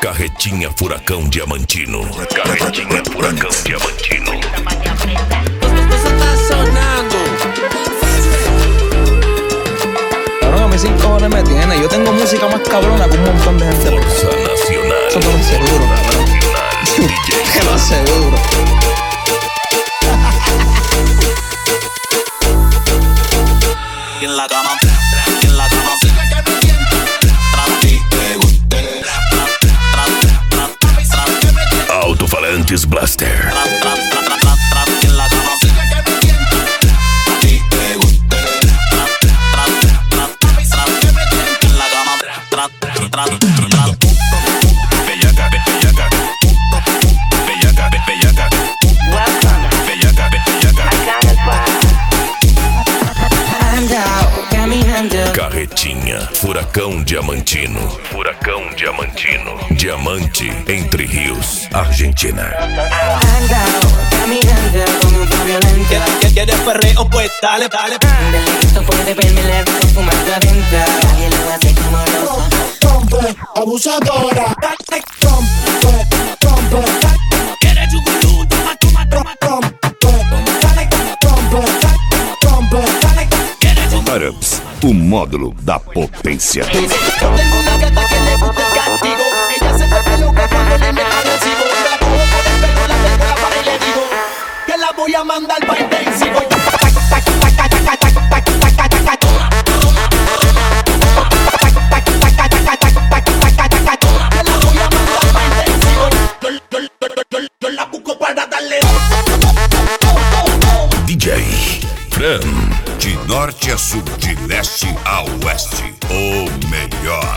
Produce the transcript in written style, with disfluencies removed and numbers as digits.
Carretinha Furacão Diamantino. Carretinha Furacão Diamantino. Eso está sonando. Cabrón, a mí 5 cojones me tiene. Yo tengo música más cabrona que un montón de gente. Forza Nacional. Eso te lo aseguro, cabrón. DJ. Te lo aseguro. En la cama, en la cama. Alto-falantes Blaster. En la cama. A ti te guste. En la cama. Bellaca, bellaca. Bellaca, bellaca. Bellaca, bellaca. Carretinha Furacão Diamantino. Furacão Diamantino. Diamante, Entre Rios, Argentina. ¿Quieres perreo? Pues dale, dale. Esto puede verme la rico fumando adentro. Nadie lo hace como nosotros. Trompe, abusadora. Trompe, trompe. ¿Quieres chuculú? Toma, toma, toma. Trompe, trompe, trompe. ¿Quieres chuculú? Arabs, o módulo da potência. Tengo una gata que le gusta el castigo. Ella se vuelve loca cuando le meto recibo. Yo la cojo por el pelo, la tengo la pared y le digo que la voy a mandar pa' intensivo. Yo la busco para darle. DJ Fran. De norte a sul, de leste a oeste, o melhor.